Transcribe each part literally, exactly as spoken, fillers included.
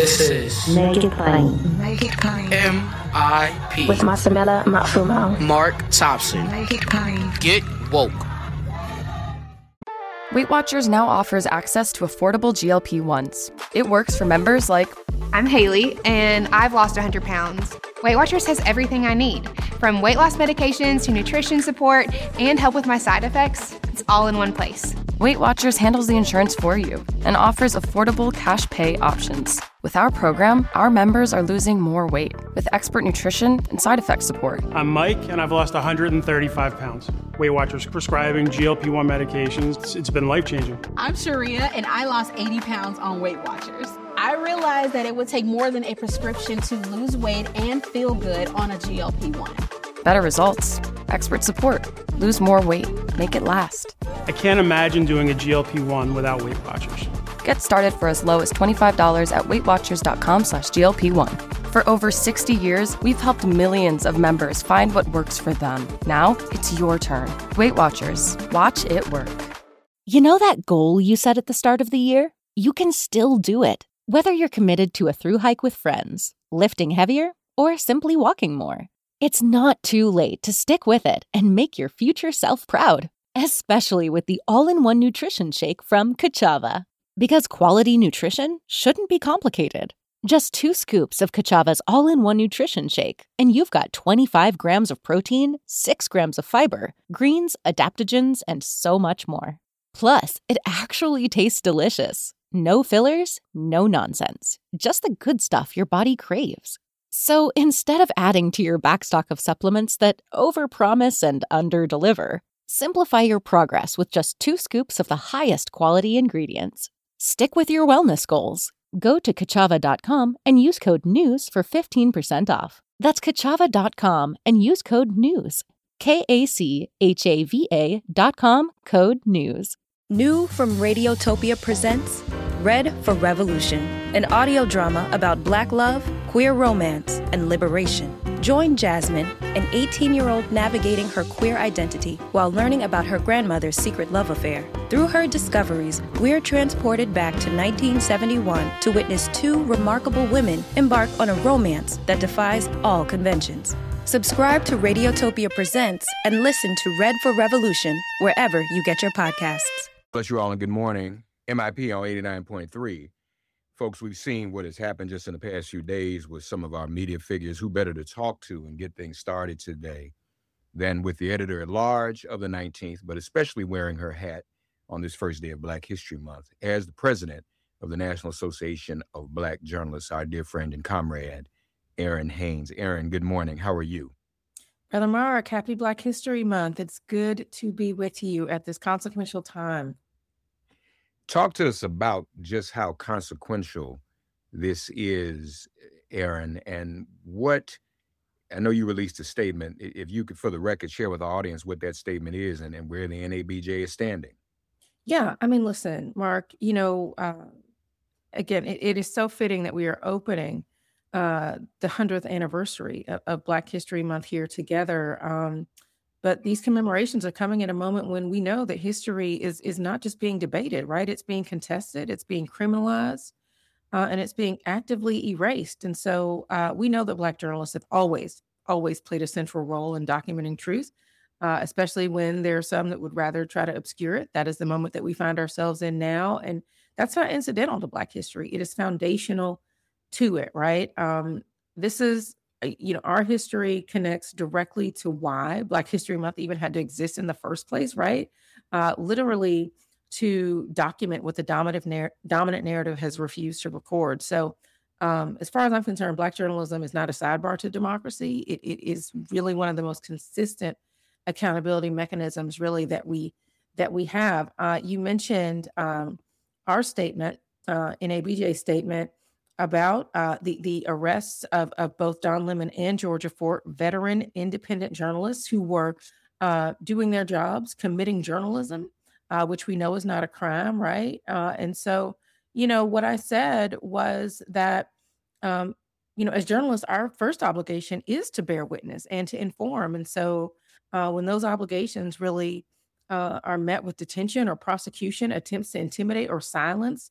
This is Make It Plain. Make It Plain. M I P With Masamela Matfumo. Mark Thompson. Make It Plain. Get woke. Weight Watchers now offers access to affordable G L P ones. It works for members like... I'm Haley, and I've lost one hundred pounds. Weight Watchers has everything I need, from weight loss medications to nutrition support and help with my side effects. It's all in one place. Weight Watchers handles the insurance for you and offers affordable cash pay options. With our program, our members are losing more weight with expert nutrition and side effect support. I'm Mike, and I've lost one hundred thirty-five pounds. Weight Watchers prescribing G L P one medications. It's, it's been life-changing. I'm Sharia, and I lost eighty pounds on Weight Watchers. I realized that it would take more than a prescription to lose weight and feel good on a G L P one. Better results, expert support, lose more weight, make it last. I can't imagine doing a G L P one without Weight Watchers. Get started for as low as twenty-five dollars at weightwatchers.com slash GLP1. For over sixty years, we've helped millions of members find what works for them. Now, it's your turn. Weight Watchers. Watch it work. You know that goal you set at the start of the year? You can still do it. Whether you're committed to a thru hike with friends, lifting heavier, or simply walking more. It's not too late to stick with it and make your future self proud, especially with the all-in-one nutrition shake from Kachava. Because quality nutrition shouldn't be complicated. Just two scoops of Kachava's all-in-one nutrition shake, and you've got twenty-five grams of protein, six grams of fiber, greens, adaptogens, and so much more. Plus, it actually tastes delicious. No fillers, no nonsense. Just the good stuff your body craves. So instead of adding to your backstock of supplements that overpromise and underdeliver, simplify your progress with just two scoops of the highest quality ingredients. Stick with your wellness goals. Go to Kachava dot com and use code NEWS for fifteen percent off. That's Kachava dot com and use code NEWS. K A C H A V A dot com, code NEWS. New from Radiotopia presents Red for Revolution, an audio drama about Black love, queer romance, and liberation. Join Jasmine, an eighteen-year-old navigating her queer identity while learning about her grandmother's secret love affair. Through her discoveries, we're transported back to nineteen seventy-one to witness two remarkable women embark on a romance that defies all conventions. Subscribe to Radiotopia Presents and listen to Red for Revolution wherever you get your podcasts. Bless you all and good morning. M I P on eighty-nine point three. Folks, we've seen what has happened just in the past few days with some of our media figures. Who better to talk to and get things started today than with the editor at large of the nineteenth, but especially wearing her hat on this first day of Black History Month as the president of the National Association of Black Journalists, our dear friend and comrade, Erin Haynes. Erin, good morning. How are you? Brother Mark, happy Black History Month. It's good to be with you at this consequential time. Talk to us about just how consequential this is, Erin, and what, I know you released a statement. If you could, for the record, share with the audience what that statement is and, and where the N A B J is standing. Yeah, I mean, listen, Mark, you know, uh, again, it, it is so fitting that we are opening uh, the hundredth anniversary of, of Black History Month here together. Um, But these commemorations are coming at a moment when we know that history is is not just being debated, right? It's being contested, it's being criminalized, uh, and it's being actively erased. And so uh, we know that Black journalists have always, always played a central role in documenting truth, uh, especially when there are some that would rather try to obscure it. That is the moment that we find ourselves in now. And that's not incidental to Black history. It is foundational to it, right? Um, this is You know, our history connects directly to why Black History Month even had to exist in the first place, right? Uh, literally to document what the dominant, narr- dominant narrative has refused to record. So um, as far as I'm concerned, Black journalism is not a sidebar to democracy. It, it is really one of the most consistent accountability mechanisms really that we that we have. Uh, you mentioned um, our statement, uh, N A B J statement, about uh, the, the arrests of, of both Don Lemon and Georgia Fort, veteran independent journalists who were uh, doing their jobs, committing journalism, uh, which we know is not a crime, right? Uh, and so, you know, what I said was that, um, you know, as journalists, our first obligation is to bear witness and to inform. And so uh, when those obligations really uh, are met with detention or prosecution, attempts to intimidate or silence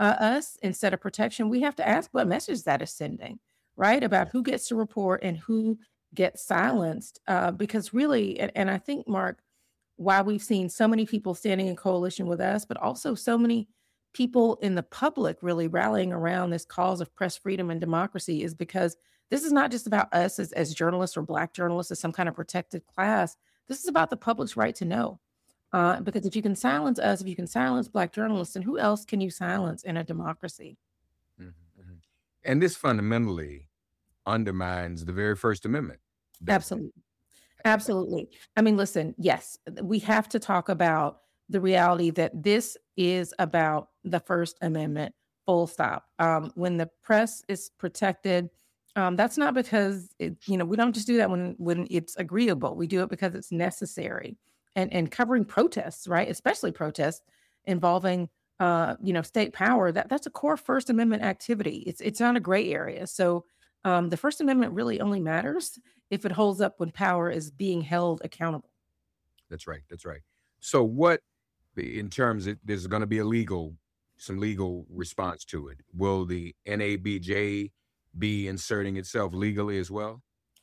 uh, us instead of protection, we have to ask what message that is sending, right? About who gets to report and who gets silenced. Uh, because really, and, and I think, Mark, why we've seen so many people standing in coalition with us, but also so many people in the public really rallying around this cause of press freedom and democracy is because this is not just about us as, as journalists or Black journalists as some kind of protected class. This is about the public's right to know. Uh, because if you can silence us, if you can silence Black journalists, then who else can you silence in a democracy? Mm-hmm. And this fundamentally undermines the very First Amendment. Absolutely. Absolutely. I mean, listen, yes, we have to talk about the reality that this is about the First Amendment, full stop. Um, when the press is protected, um, that's not because, it, you know, we don't just do that when, when it's agreeable. We do it because it's necessary. And, and covering protests, right, especially protests involving, uh, you know, state power, that, that's a core First Amendment activity. It's, it's not a gray area. So um, the First Amendment really only matters if it holds up when power is being held accountable. That's right. That's right. So what, in terms of, there's going to be a legal, some legal response to it. Will the N A B J be inserting itself legally as well?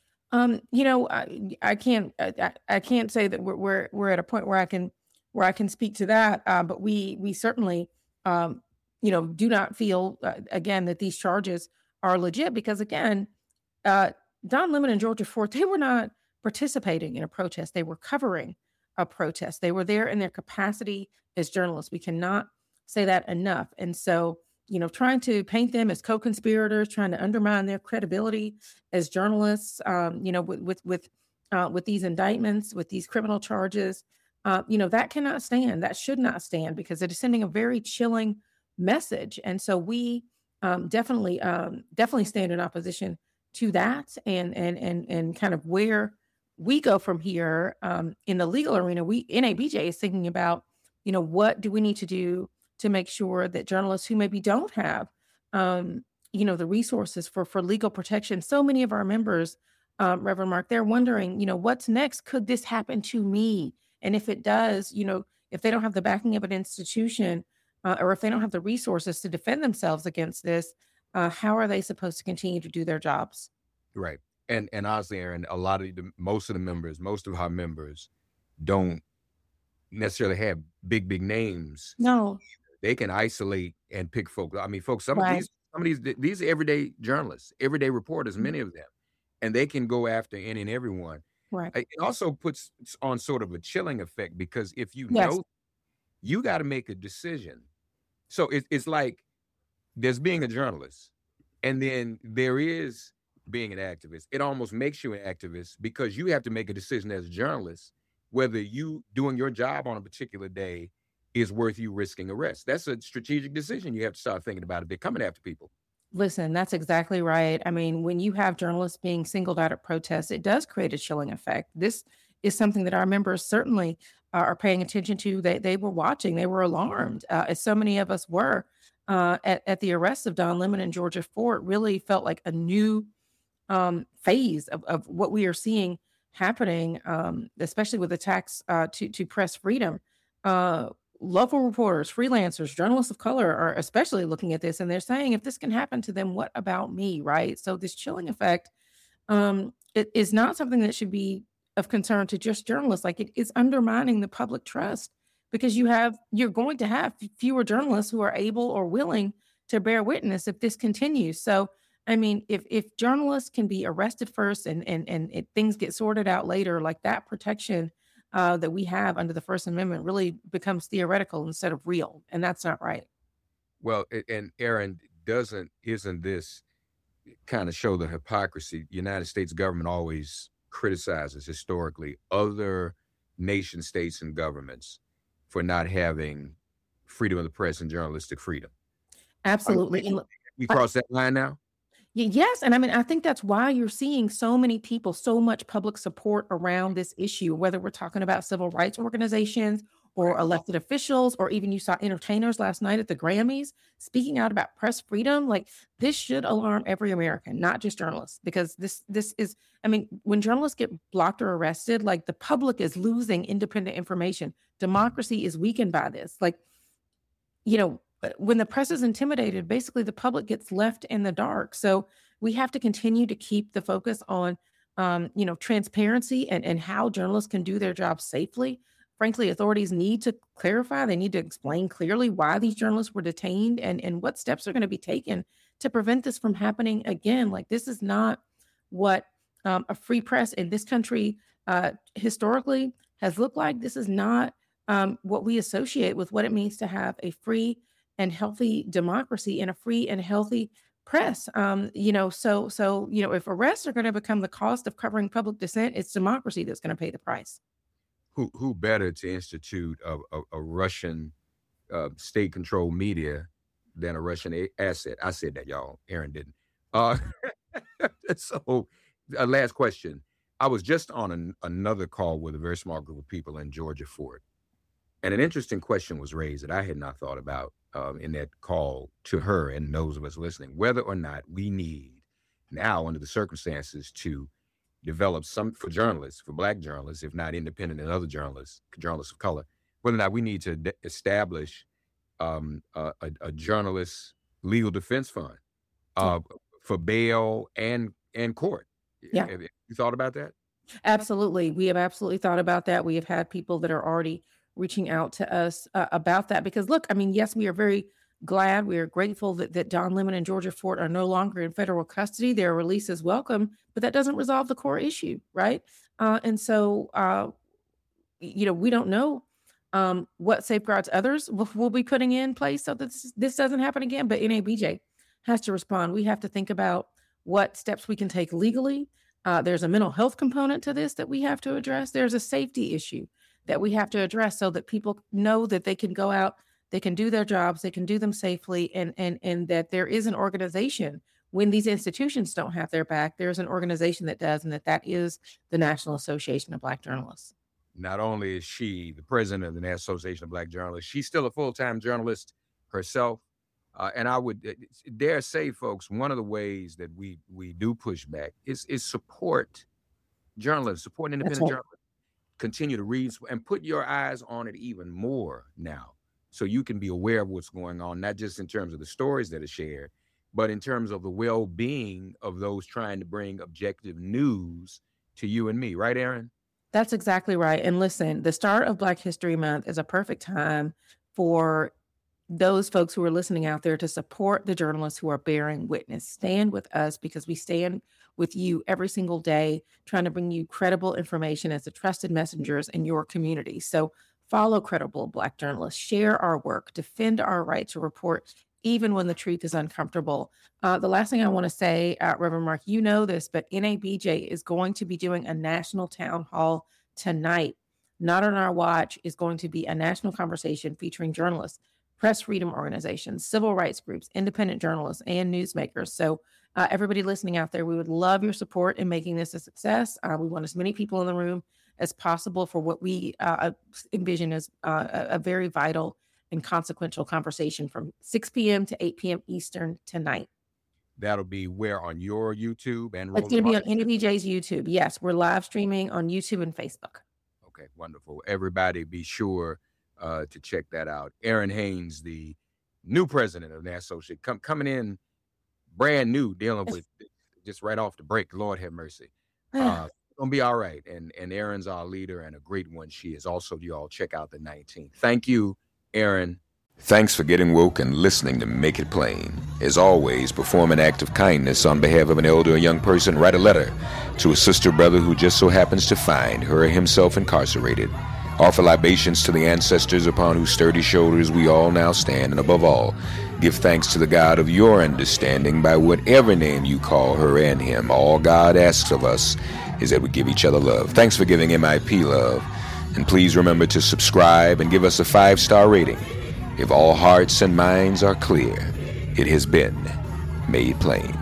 Um, you know, I, I can't, I, I can't say that we're, we're, we're at a point where I can, where I can speak to that. Uh, but we, we certainly, um, you know, do not feel, uh, again, that these charges are legit because, again, uh, Don Lemon and Georgia Ford, they were not participating in a protest. They were covering a protest. They were there in their capacity as journalists. We cannot say that enough. And so, you know, trying to paint them as co-conspirators, trying to undermine their credibility as journalists, um, you know, with with with, uh, with these indictments, with these criminal charges, uh, you know, that cannot stand. That should not stand because it is sending a very chilling message. And so we um, definitely, um, definitely stand in opposition to that, and and and and kind of where we go from here um, in the legal arena. We N A B J is thinking about, you know, what do we need to do to make sure that journalists who maybe don't have, um, you know, the resources for for legal protection. So many of our members, um, Reverend Mark, they're wondering, you know, what's next? Could this happen to me? And if it does, you know, if they don't have the backing of an institution, uh, or if they don't have the resources to defend themselves against this, uh, how are they supposed to continue to do their jobs? Right. And and honestly, Aaron, a lot of the most of the members, most of our members don't necessarily have big, big names. No. They can isolate and pick folks. I mean, folks, some Right. of these, some of these, these are everyday journalists, everyday reporters, many of them, and they can go after any and everyone. Right. It also puts on sort of a chilling effect because if you Yes. know, you got to make a decision. So it, it's like there's being a journalist, and then there is being an activist. It almost makes you an activist because you have to make a decision as a journalist whether you doing your job on a particular day is worth you risking arrest. That's a strategic decision you have to start thinking about if they're coming after people. Listen, that's exactly right. I mean, when you have journalists being singled out at protests, it does create a chilling effect. This is something that our members certainly uh, are paying attention to. They they were watching. They were alarmed, uh, as so many of us were, uh, at, at the arrest of Don Lemon and Georgia Ford. Really felt like a new um, phase of, of what we are seeing happening, um, especially with attacks uh, to, to press freedom. Uh, Local reporters, freelancers, journalists of color are especially looking at this, and they're saying, if this can happen to them, what about me, right? So this chilling effect um, it is not something that should be of concern to just journalists. Like, it is undermining the public trust because you have, you're going to have fewer journalists who are able or willing to bear witness if this continues. So, I mean, if if journalists can be arrested first and and and it, things get sorted out later, like that protection Uh, that we have under the First Amendment really becomes theoretical instead of real. And that's not right. Well, a- and Aaron, doesn't, isn't this kind of show the hypocrisy? The United States government always criticizes historically other nation states and governments for not having freedom of the press and journalistic freedom. Absolutely. And look, We I- cross that line now? Y- Yes. And I mean, I think that's why you're seeing so many people, so much public support around this issue, whether we're talking about civil rights organizations or elected officials, or even you saw entertainers last night at the Grammys speaking out about press freedom. Like, this should alarm every American, not just journalists, because this, this is, I mean, when journalists get blocked or arrested, like, the public is losing independent information. Democracy is weakened by this. Like, you know, when the press is intimidated, basically the public gets left in the dark. So we have to continue to keep the focus on, um, you know, transparency and, and how journalists can do their job safely. Frankly, authorities need to clarify. They need to explain clearly why these journalists were detained and, and what steps are going to be taken to prevent this from happening again. Like, this is not what um, a free press in this country uh, historically has looked like. This is not um, what we associate with what it means to have a free and healthy democracy and a free and healthy press. Um, you know, so, so, you know, if arrests are going to become the cost of covering public dissent, it's democracy that's going to pay the price. Who who better to institute a, a, a Russian uh, state-controlled media than a Russian a- asset? I said that, y'all. Aaron didn't. Uh, so, uh, last question. I was just on an, another call with a very small group of people in Georgia Fort, and an interesting question was raised that I had not thought about um, in that call to her and those of us listening, whether or not we need now, under the circumstances, to develop some, for journalists, for Black journalists, if not independent and other journalists, journalists of color, whether or not we need to de- establish um, a, a, a journalist legal defense fund uh, yeah. for bail and and court. Yeah. Have you thought about that? Absolutely. We have absolutely thought about that. We have had people that are already reaching out to us uh, about that because, look, I mean, yes, we are very glad, we are grateful that, that Don Lemon and Georgia Fort are no longer in federal custody. Their release is welcome, but that doesn't resolve the core issue, right? Uh, and so, uh, you know, we don't know um, what safeguards others will, will be putting in place so that this, this doesn't happen again. But N A B J has to respond. We have to think about what steps we can take legally. Uh, there's a mental health component to this that we have to address. There's a safety issue that we have to address so that people know that they can go out, they can do their jobs, they can do them safely, and and and that there is an organization when these institutions don't have their back, there's an organization that does, and that that is the National Association of Black Journalists. Not only is she the president of the National Association of Black Journalists, she's still a full-time journalist herself. Uh, and I would uh, dare say, folks, one of the ways that we we do push back is is support journalists, support independent right. journalists. Continue to read and put your eyes on it even more now, so you can be aware of what's going on, not just in terms of the stories that are shared, but in terms of the well-being of those trying to bring objective news to you and me. Right, Aaron? That's exactly right. And listen, the start of Black History Month is a perfect time for those folks who are listening out there to support the journalists who are bearing witness. Stand with us because we stand with you every single day, trying to bring you credible information as the trusted messengers in your community. So follow credible Black journalists, share our work, defend our right to report, even when the truth is uncomfortable. Uh, the last thing I want to say, uh, Reverend Mark, you know this, but N A B J is going to be doing a national town hall tonight. Not on our watch is going to be a national conversation featuring journalists, press freedom organizations, civil rights groups, independent journalists, and newsmakers. So uh, everybody listening out there, we would love your support in making this a success. Uh, we want as many people in the room as possible for what we uh, envision as uh, a, a very vital and consequential conversation from six p.m. to eight p.m. Eastern tonight. That'll be where on your YouTube and it's going to be on N A B J's YouTube. Yes, we're live streaming on YouTube and Facebook. Okay, wonderful. Everybody be sure uh, to check that out. Aaron Haynes, the new president of the National Association, come, coming in brand new, dealing with just right off the break. Lord have mercy. Uh, gonna be all right. And and Aaron's our leader and a great one she is. Also, you all check out the nineteenth. Thank you, Aaron. Thanks for getting woke and listening to Make It Plain. As always, perform an act of kindness on behalf of an elder or young person. Write a letter to a sister brother who just so happens to find her or himself incarcerated. Offer libations to the ancestors upon whose sturdy shoulders we all now stand. And above all, give thanks to the God of your understanding by whatever name you call her and him. All God asks of us is that we give each other love. Thanks for giving M I P love. And please remember to subscribe and give us a five-star rating. If all hearts and minds are clear, it has been made plain.